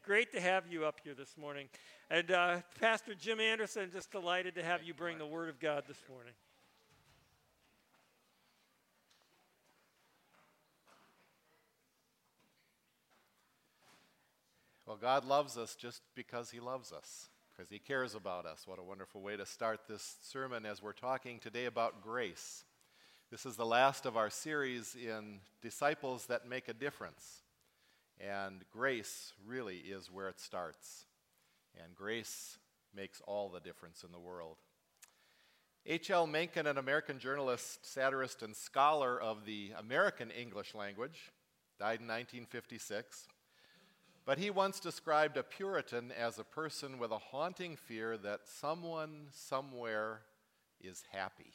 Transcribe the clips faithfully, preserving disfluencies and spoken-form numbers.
great to have you up here this morning. And uh, Pastor Jim Anderson, just delighted to have you bring the Word of God this morning. Well, God loves us just because he loves us, because he cares about us. What a wonderful way to start this sermon as we're talking today about grace. This is the last of our series in Disciples That Make a Difference. And grace really is where it starts. And grace makes all the difference in the world. H L Mencken, an American journalist, satirist, and scholar of the American English language, died in nineteen fifty-six. But he once described a Puritan as a person with a haunting fear that someone somewhere is happy.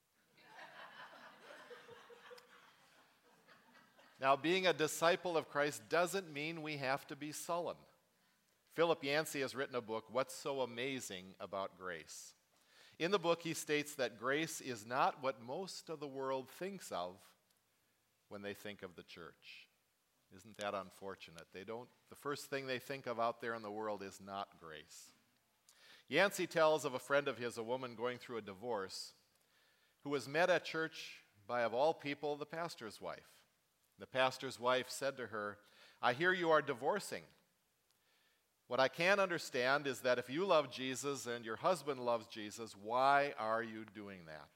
Now, being a disciple of Christ doesn't mean we have to be sullen. Philip Yancey has written a book, What's So Amazing About Grace? In the book, he states that grace is not what most of the world thinks of when they think of the church. Isn't that unfortunate? They don't, the first thing they think of out there in the world is not grace. Yancey tells of a friend of his, a woman going through a divorce, who was met at church by, of all people, the pastor's wife. The pastor's wife said to her, "I hear you are divorcing. What I can't understand is that if you love Jesus and your husband loves Jesus, why are you doing that?"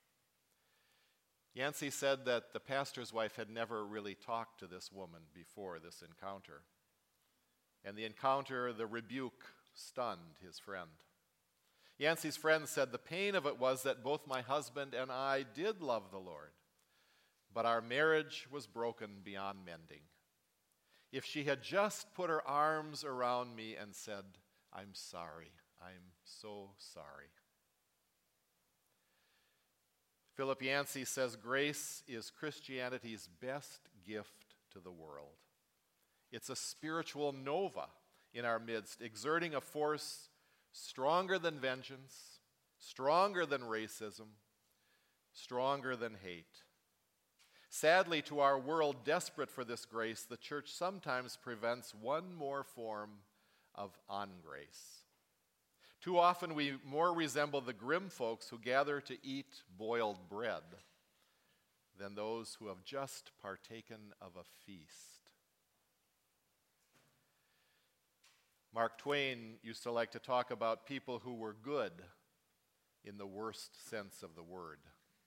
Yancey said that the pastor's wife had never really talked to this woman before this encounter. And the encounter, the rebuke, stunned his friend. Yancey's friend said, "The pain of it was that both my husband and I did love the Lord, but our marriage was broken beyond mending. If she had just put her arms around me and said, 'I'm sorry, I'm so sorry.'" Philip Yancey says grace is Christianity's best gift to the world. It's a spiritual nova in our midst, exerting a force stronger than vengeance, stronger than racism, stronger than hate. Sadly, to our world desperate for this grace, the church sometimes prevents one more form of ungrace. Too often we more resemble the grim folks who gather to eat boiled bread than those who have just partaken of a feast. Mark Twain used to like to talk about people who were good in the worst sense of the word.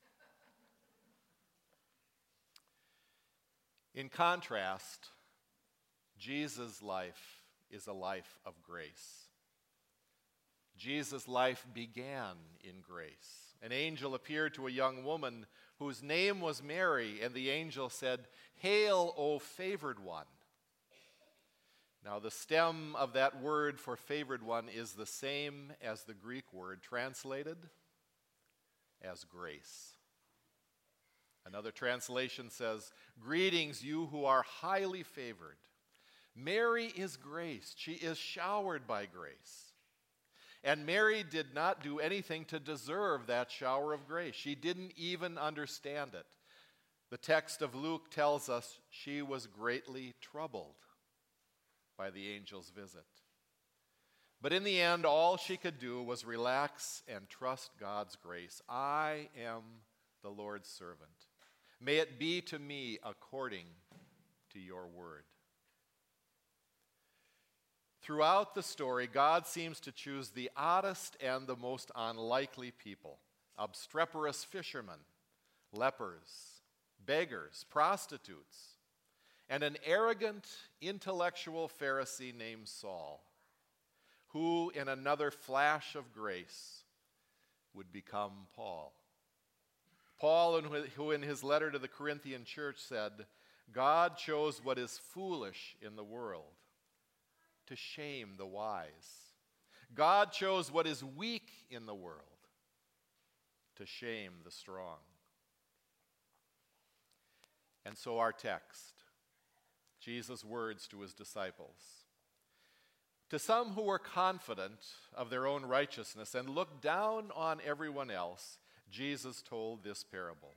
In contrast, Jesus' life is a life of grace. Jesus' life began in grace. An angel appeared to a young woman whose name was Mary, and the angel said, "Hail, O favored one." Now, the stem of that word for favored one is the same as the Greek word translated as grace. Another translation says, "Greetings, you who are highly favored." Mary is grace. She is showered by grace. And Mary did not do anything to deserve that shower of grace. She didn't even understand it. The text of Luke tells us she was greatly troubled by the angel's visit. But in the end, all she could do was relax and trust God's grace. "I am the Lord's servant. May it be to me according to your word." Throughout the story, God seems to choose the oddest and the most unlikely people: obstreperous fishermen, lepers, beggars, prostitutes, and an arrogant, intellectual Pharisee named Saul, who, in another flash of grace, would become Paul. Paul, who in his letter to the Corinthian church said, "God chose what is foolish in the world to shame the wise. God chose what is weak in the world to shame the strong." And so our text, Jesus' words to his disciples. To some who were confident of their own righteousness and looked down on everyone else, Jesus told this parable.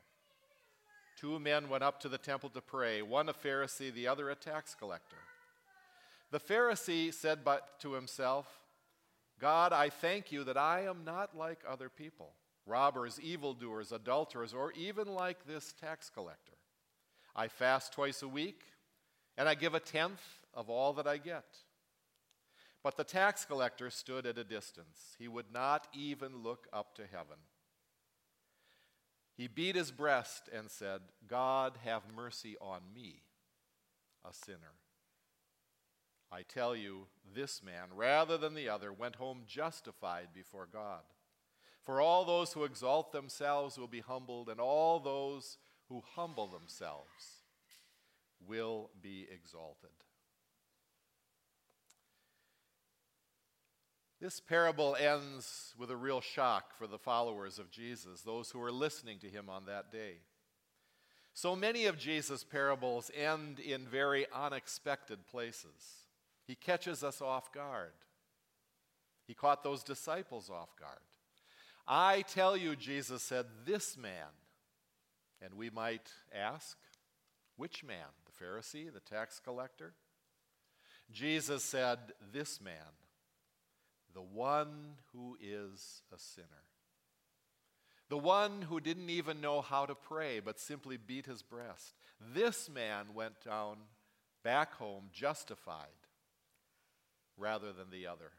Two men went up to the temple to pray, one a Pharisee, the other a tax collector. The Pharisee said but to himself, God, I thank you that I am not like other people, robbers, evildoers, adulterers, or even like this tax collector. I fast twice a week, and I give a tenth of all that I get. But the tax collector stood at a distance. He would not even look up to heaven. He beat his breast and said, God, have mercy on me, a sinner. I tell you, this man, rather than the other, went home justified before God. For all those who exalt themselves will be humbled, and all those who humble themselves will be exalted. This parable ends with a real shock for the followers of Jesus, those who were listening to him on that day. So many of Jesus' parables end in very unexpected places. He catches us off guard. He caught those disciples off guard. I tell you, Jesus said, this man. And we might ask, which man? The Pharisee, the tax collector? Jesus said, this man, the one who is a sinner. The one who didn't even know how to pray, but simply beat his breast. This man went down back home justified rather than the other.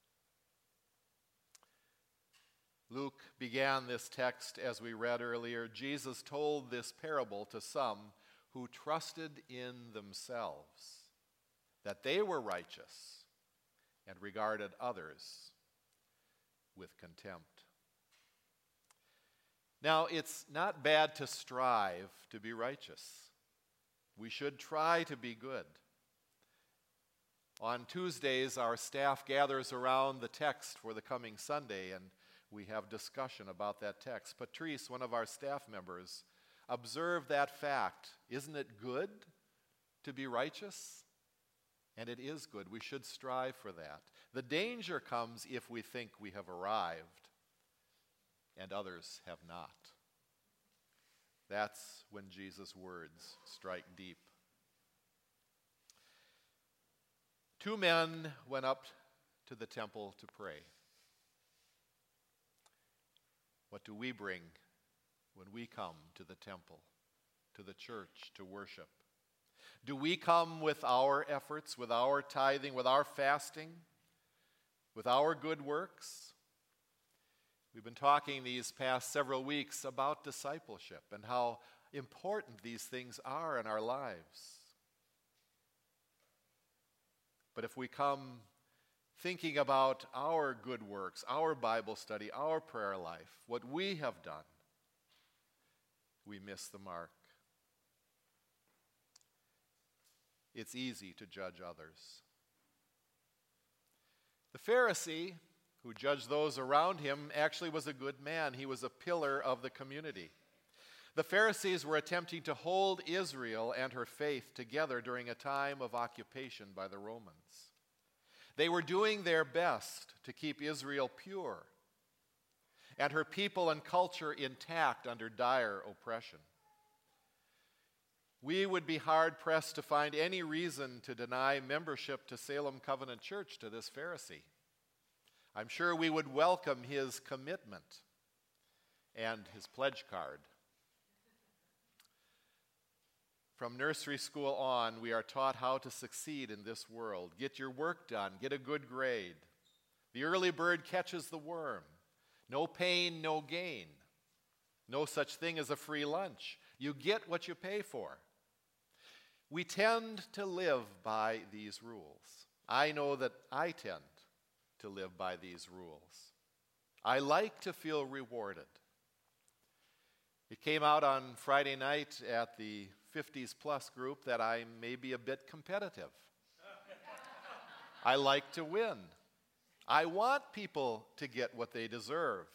Luke began this text as we read earlier. Jesus told this parable to some who trusted in themselves that they were righteous and regarded others with contempt. Now, it's not bad to strive to be righteous. We should try to be good. On Tuesdays, our staff gathers around the text for the coming Sunday, and we have discussion about that text. Patrice, one of our staff members, observed that fact. Isn't it good to be righteous? And it is good. We should strive for that. The danger comes if we think we have arrived and others have not. That's when Jesus' words strike deep. Two men went up to the temple to pray. What do we bring when we come to the temple, to the church, to worship? Do we come with our efforts, with our tithing, with our fasting, with our good works? We've been talking these past several weeks about discipleship and how important these things are in our lives. But if we come thinking about our good works, our Bible study, our prayer life, what we have done, we miss the mark. It's easy to judge others. The Pharisee, who judged those around him, actually was a good man. He was a pillar of the community. The Pharisees were attempting to hold Israel and her faith together during a time of occupation by the Romans. They were doing their best to keep Israel pure and her people and culture intact under dire oppression. We would be hard-pressed to find any reason to deny membership to Salem Covenant Church to this Pharisee. I'm sure we would welcome his commitment and his pledge card. From nursery school on, we are taught how to succeed in this world. Get your work done, get a good grade. The early bird catches the worm. No pain, no gain. No such thing as a free lunch. You get what you pay for. We tend to live by these rules. I know that I tend to live by these rules. I like to feel rewarded. It came out on Friday night at the fifties plus group that I may be a bit competitive. I like to win. I want people to get what they deserve.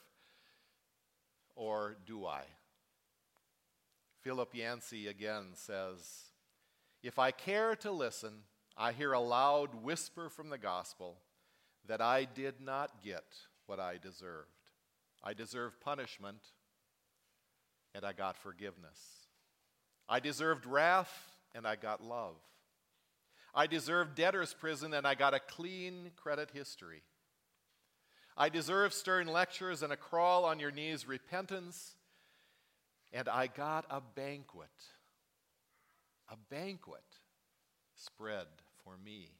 Or do I? Philip Yancey again says, if I care to listen, I hear a loud whisper from the gospel that I did not get what I deserved. I deserved punishment, and I got forgiveness. I deserved wrath, and I got love. I deserve debtor's prison, and I got a clean credit history. I deserve stern lectures and a crawl on your knees repentance, and I got a banquet, a banquet spread for me.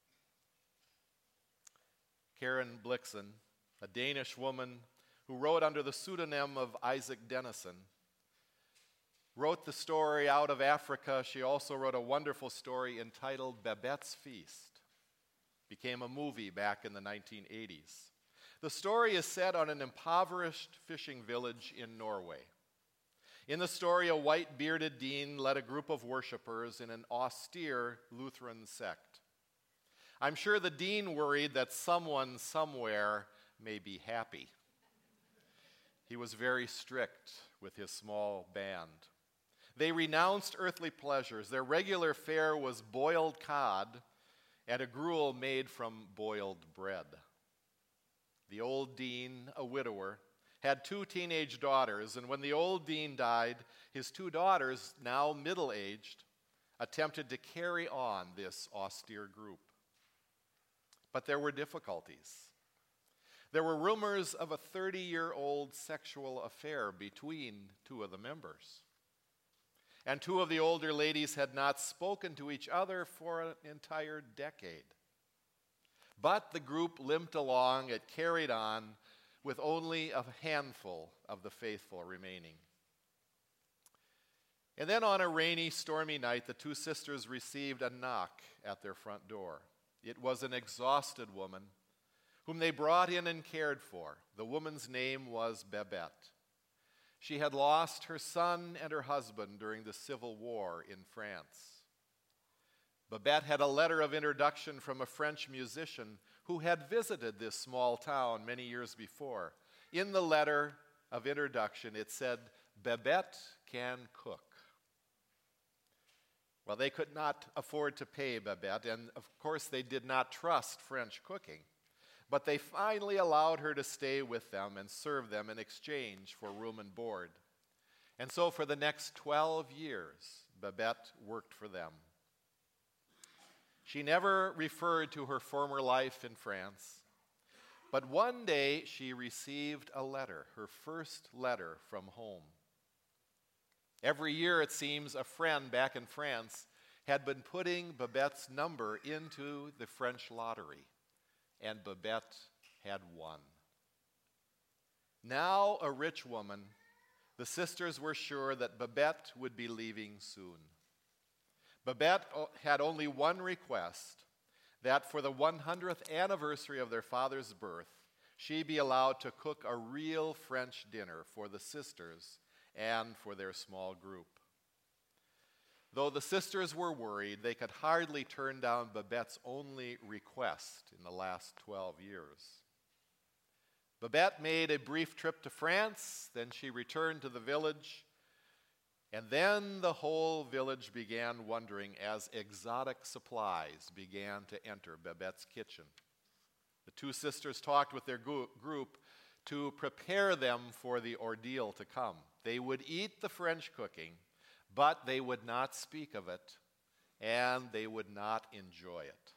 Karen Blixen, a Danish woman who wrote under the pseudonym of Isaac Dennison, wrote the story out of Africa. She also wrote a wonderful story entitled Babette's Feast. Became a movie back in the nineteen eighties. The story is set on an impoverished fishing village in Norway. In the story, a white bearded dean led a group of worshipers in an austere Lutheran sect. I'm sure the dean worried that someone somewhere may be happy. He was very strict with his small band. They renounced earthly pleasures. Their regular fare was boiled cod and a gruel made from boiled bread. The old dean, a widower, had two teenage daughters, and when the old dean died, his two daughters, now middle-aged, attempted to carry on this austere group. But there were difficulties. There were rumors of a thirty-year-old sexual affair between two of the members. And two of the older ladies had not spoken to each other for an entire decade. But the group limped along, it carried on, with only a handful of the faithful remaining. And then on a rainy, stormy night, the two sisters received a knock at their front door. It was an exhausted woman whom they brought in and cared for. The woman's name was Babette. She had lost her son and her husband during the Civil War in France. Babette had a letter of introduction from a French musician who had visited this small town many years before. In the letter of introduction, it said, "Babette can cook." Well, they could not afford to pay Babette, and of course they did not trust French cooking. But they finally allowed her to stay with them and serve them in exchange for room and board. And so for the next twelve years, Babette worked for them. She never referred to her former life in France, but one day she received a letter, her first letter from home. Every year, it seems, a friend back in France had been putting Babette's number into the French lottery, and Babette had won. Now a rich woman, the sisters were sure that Babette would be leaving soon. Babette had only one request, that for the one hundredth anniversary of their father's birth, she be allowed to cook a real French dinner for the sisters and for their small group. Though the sisters were worried, they could hardly turn down Babette's only request in the last twelve years. Babette made a brief trip to France, then she returned to the village, and then the whole village began wondering as exotic supplies began to enter Babette's kitchen. The two sisters talked with their group to prepare them for the ordeal to come. They would eat the French cooking, but they would not speak of it, and they would not enjoy it.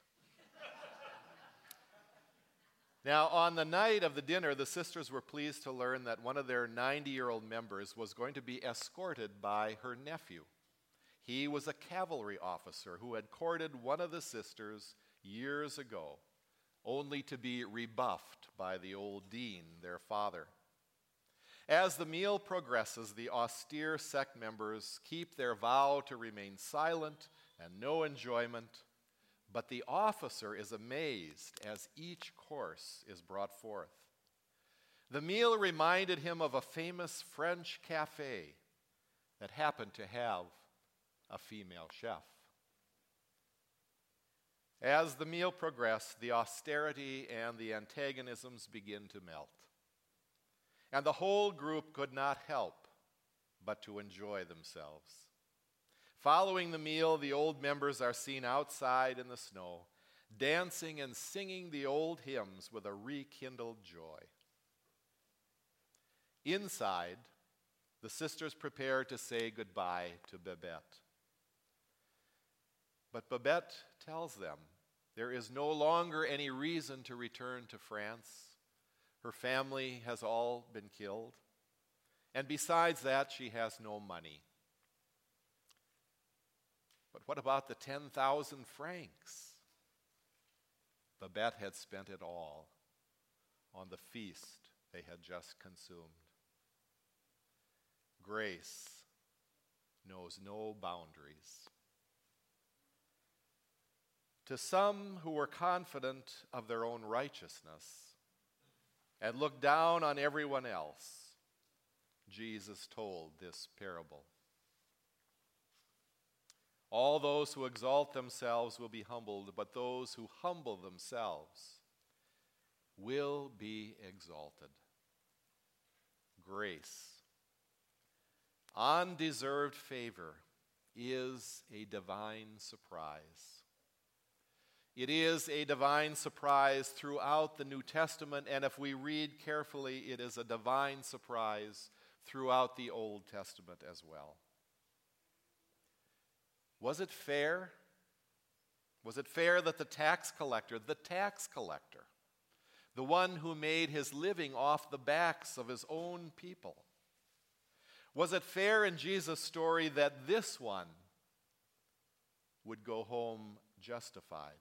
Now, on the night of the dinner, the sisters were pleased to learn that one of their ninety-year-old members was going to be escorted by her nephew. He was a cavalry officer who had courted one of the sisters years ago, only to be rebuffed by the old dean, their father. As the meal progresses, the austere sect members keep their vow to remain silent and no enjoyment, but the officer is amazed as each course is brought forth. The meal reminded him of a famous French cafe that happened to have a female chef. As the meal progressed, the austerity and the antagonisms begin to melt. And the whole group could not help but to enjoy themselves. Following the meal, the old members are seen outside in the snow, dancing and singing the old hymns with a rekindled joy. Inside, the sisters prepare to say goodbye to Babette. But Babette tells them there is no longer any reason to return to France. Her family has all been killed. And besides that, she has no money. But what about the ten thousand francs? Babette had spent it all on the feast they had just consumed. Grace knows no boundaries. To some who were confident of their own righteousness and looked down on everyone else, Jesus told this parable. All those who exalt themselves will be humbled, but those who humble themselves will be exalted. Grace, undeserved favor, is a divine surprise. It is a divine surprise throughout the New Testament, and if we read carefully, it is a divine surprise throughout the Old Testament as well. Was it fair? Was it fair that the tax collector, the tax collector, the one who made his living off the backs of his own people, was it fair in Jesus' story that this one would go home justified?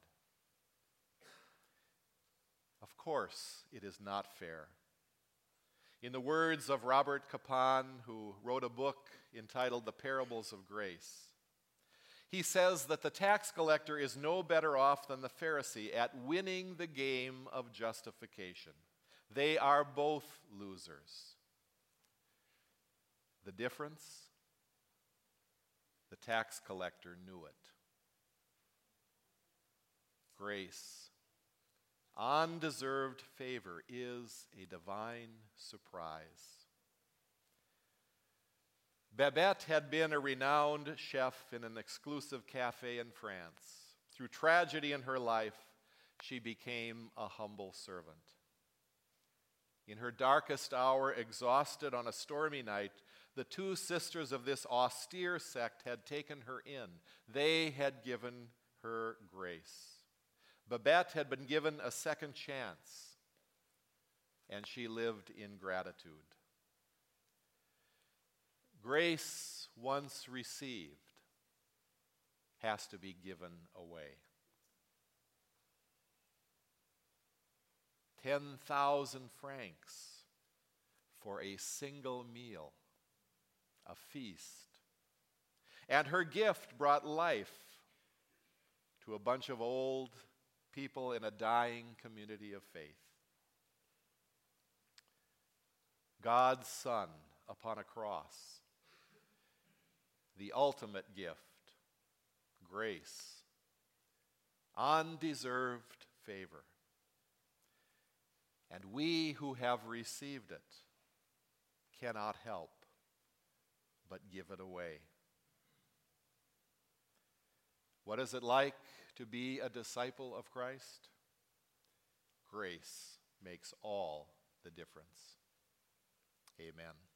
Of course, it is not fair. In the words of Robert Capon, who wrote a book entitled The Parables of Grace, he says that the tax collector is no better off than the Pharisee at winning the game of justification. They are both losers. The difference? The tax collector knew it. Grace, undeserved favor, is a divine surprise. Babette had been a renowned chef in an exclusive cafe in France. Through tragedy in her life, she became a humble servant. In her darkest hour, exhausted on a stormy night, the two sisters of this austere sect had taken her in. They had given her grace. Babette had been given a second chance, and she lived in gratitude. Grace, once received, has to be given away. Ten thousand francs for a single meal, a feast. And her gift brought life to a bunch of old people in a dying community of faith. God's Son upon a cross, the ultimate gift, grace, undeserved favor. And we who have received it cannot help but give it away. What is it like to be a disciple of Christ? Grace makes all the difference. Amen.